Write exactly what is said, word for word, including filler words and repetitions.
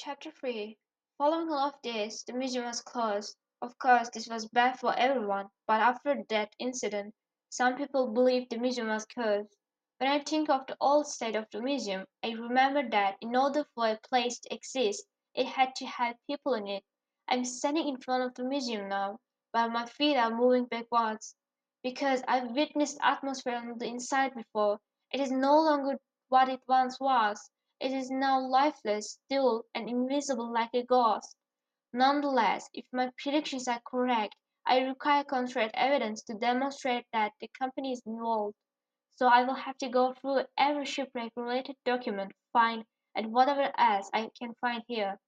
Chapter three. Following all of this, the museum was closed. Of course, this was bad for everyone, but after that incident, some people believed the museum was cursed. When I think of the old state of the museum, I remember that in order for a place to exist, it had to have people in it. I'm standing in front of the museum now, but my feet are moving backwards because I've witnessed atmosphere on the inside before. It is no longer what it once was. It is now lifeless, still, and invisible like a ghost. Nonetheless, if my predictions are correct, I require concrete evidence to demonstrate that the company is involved. So I will have to go through every shipwreck related document, find, and whatever else I can find here.